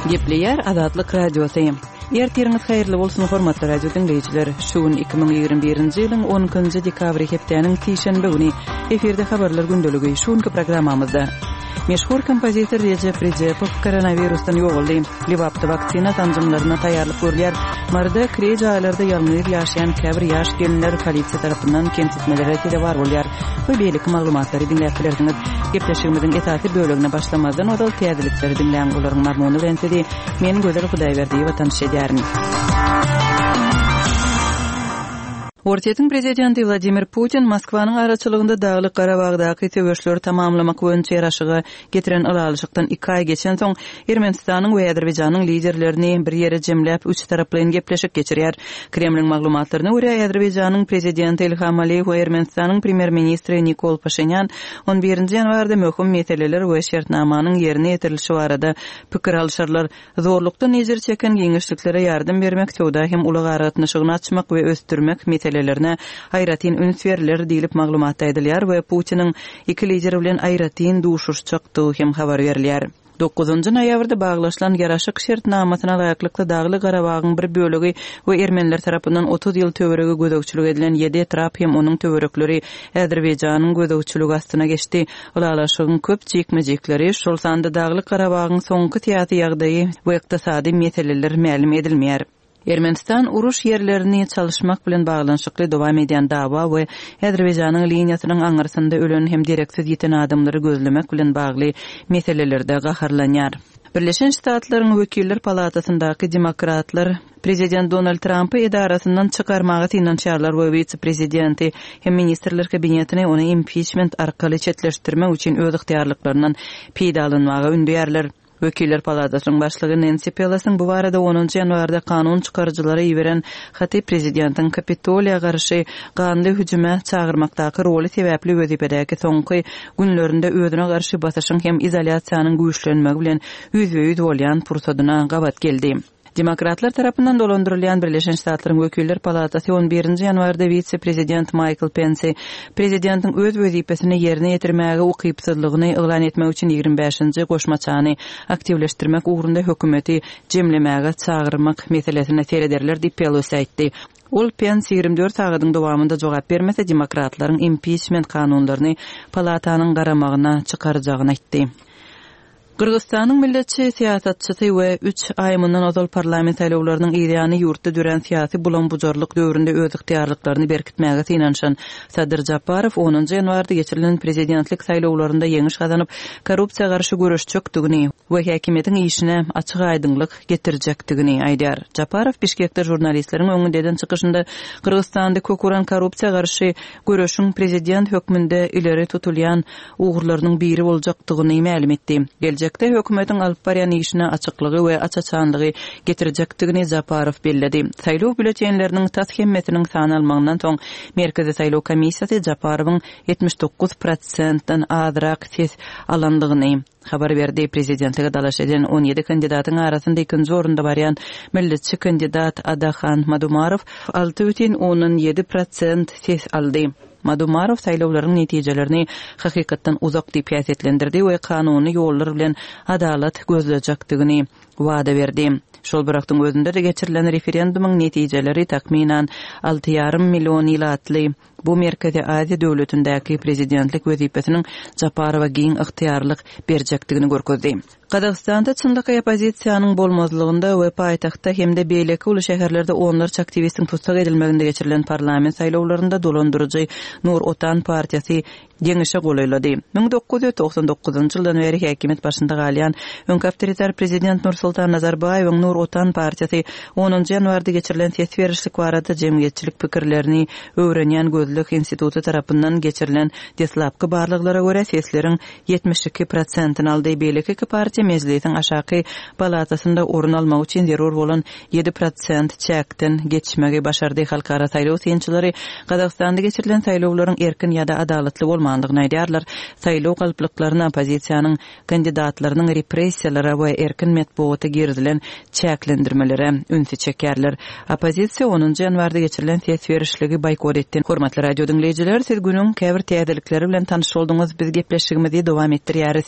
Gepleyer Azatlyk radiosu. Ertiriniz hayırlı bolsun hormatly radio dinleyijiler. Şuun 2021-nji ýylyň 10-njy dekabry hepdeniň tişenbe güni eferde habarlar gündöligi şuunky programmamyzda. Meşhur kompozitor Recep Recepov koronavirusdan ýoguldy. Libapda vaksina tanjymlaryna taýýarlyk görýär. Marda kire jaýlarda ýalňyr ýaşaýan käbir ýaş gelinler polisiýa tarapyndan kemsitmelere bar bolýar. Bu beýlik maglumatlary dinläýärdiňiz. Gepleşigimiziň etapy bölegine başlamazdan odal täzelikleri dinleýän olaryň marmuny wentedi. Meni gözel Hudaýberdi watanşy edýärin. Ortiýetiň prezidenti Vladimir Putin Moskwanyň araçylygynda Dagly Garabagdaky töweşleri tamamlamak boýunça ýaraşygy getiren alalykdan 2 ay geçen soň Ermenistanyň we Azerbaýjanyň liderlerini bir ýere jemläp üç taraply gepleşik geçirýär. Kremliň maglumatlaryna görä Azerbaýjanyň prezidenti Ilham Aliýew we Ermenistanyň premier ministri Nikol Paşinyan 11-nji ýanwarda möhüm meseleler we şertnamanyň ýerine ýetirilişi barada pikir alşarlar. Zorlukdan ejir çeken giňişliklere ýardym bermek, töwda hem uly garatnyşygyny açmak we östürmek meselelerine aýratyn üns berler diýilip maglumatda edilýär we Putiniň iki lideri bilen aýratyn duşuşçakdygy hem habar berilýär. 9-njy noýabrda baglaşylan ýaraşyk şertnamasyna laýyklykda Dagly Garabagyň bir bölegi we ermenler tarapyndan 30 ýyl töweregi gödökçülük edilen 7 etrap hem onuň töwerekleri Azerbaýjanyň gödökçülügi astyna geçdi. Ulalaşygyň köp çekmejekleri şol sanda Dagly Garabagyň soňky täze ýagdaýy we ykdysady meseleler ma'lum edilmeýär. Ermenistan uruş yerlerini çalışmak bilen bağlanşykly dowam edýän dawa we Azerbaýjanyň liniýasynyň aňyrsynda ölen hem direksiz ýeten adamlary gözlemek bilen bagly meselelerde gaharlanýar. Birleşen Ştatlaryň Wekiller Palatasyndaky demokratlar Prezident Donald Trumpy edarasyndan çykarmagy tinançarlar we vice-prezidenti hem ministrler kabinetine onu impeachment arkaly çetleşdirmek üçin öz ykdýarlyklaryndan peýdalanmagy ündüýärler. Wekiller Palatasynyň başlygy Nancy Pelosiň bu barada 10-njy ýanwarda kanun çykarjylary ýiberen haty prezidentiň Kapitoliýa garşy ganly hüjüme çagyrmakdaky roly sebäpli wezipedäki soňky günlerinde özüne garşy basyşyň hem izolasiýanyň güýçlenmegi bilen ýüzbe-ýüz bolýan pursadyna gabat geldi. Demokratlar tarapyndan dolandyrylýan Birleşen Ştatlaryň Wekiller Palatasy 11-nji ýanwarda vice-prezident Michael Pence prezidentiň öz wezipesini ýerine ýetirmäge ukypsızlygyny elan etmek üçin 25-nji goşmaçany aktivleşdirmek ugrunda hökümeti jemlemäge çagyrmak meselesine serederler diýip Pelosi aýtdy. Ol Pence 24 sagatyň dowamında jogap bermese demokratlaryň impeachment kanunlaryny palatanyň garamagyna çykarjagyny aýtdy. Kırgızstanyň milletçi siýasatçysy we 3 ay mundan ozal parlament saýlawlarynyň ýygyny ýurtda düren syýasy bulanbujarlyk döwründe öz ykdýarlyklaryny berkitmäge inanşan Sadyr Japarow 10-njy ýanwarda geçirilen prezidentlik saýlawlarynda ýeňiş gazanyp korrupsiýa garşy görüşjekdigini we häkimetiň işine açyk aýdymlyk getirjekdigini aýdýar. Japarow Bişkekde jurnalistleriň öňünden çykyşynda Kırgızstanda köküren korrupsiýa garşy görüşüň prezident hökmünde ileri tutulýan ugurlarynyň biri boljakdygyny ma'lum etdi. Gelecekte hökümetiň alyp barýan işine açyklygy we açaçanlygy getirjekdigini Japarow belledi. Saýlaw bületenleriniň tashimmetining sany almagynyň soň Merkezi Saýlaw Komissiýasy Japarowyň 79%-dan azrak ses alandygyny habar berdi. Prezidentlige dalaş eden 17 kandidatyň arasynda ikinji orunda barýan milletçi kandidat Adaxan Madumarov 6,17% ses aldy. Madumarov saýlawlaryň netijelerini hakykatdan uzak diýip ýasetlendirdi we kanuny ýollar bilen adalat gözlejekdigini wada berdi. Şol birakdyň özünde de geçirilen referendumuň netijeleri takminan 6,5 million ýylatly bu Merkezi Aziýa döwletindäki prezidentlik wezipesiniň Japarowa giň ykdýarlyk berjekdigini görkezdi. Kazakstanda çyndyk opozisiýanyň bolmazlygynda we paýtagtda hemde beýleki uly şäherlerde onlarça aktivistiň tutsak edilmeginde geçirilen parlament saýlawlarynda dolandyrjy Nur Otan partiýasy ýeňişe golaýlady. 1999-njy ýyldan beri häkimet başynda galýan öňki awtoritar prezident Nursultan Nazarbaýew Nur Otan partiýasy 10-njy ýanwarda geçirilen ses berişlik barada jemgyýetçilik pikirlerini öwrenýän gözlük instituty tarapyndan geçirilen deslapky barlyklara görä sesleriň 72%-ni aldy. Beýleki partiýa meclisiň aşaky palatasynda orun almak üçin zerur bolan 7% çäkden geçmegi başardy. Halkara saýlaw synçylary Kazakstanda geçirilen saýlawlaryň erkin ýa-da adalatly bolmandygyny aýdýarlar. Saýlaw galplyklaryna opozisiýanyň kandidatlarynyň repressiýalary we erkin matbuata girdilen çäklendirmelere ünsü çekýärler. Opozisiýa 10-njy ýanwarda geçirilen ses berişligi boykot etdi. Hormatly radio dinleyijiler, siz günüň käbir täzelikleri bilen tanyş boldyňyz. Biz gepleşigimizi dowam etdirýäris.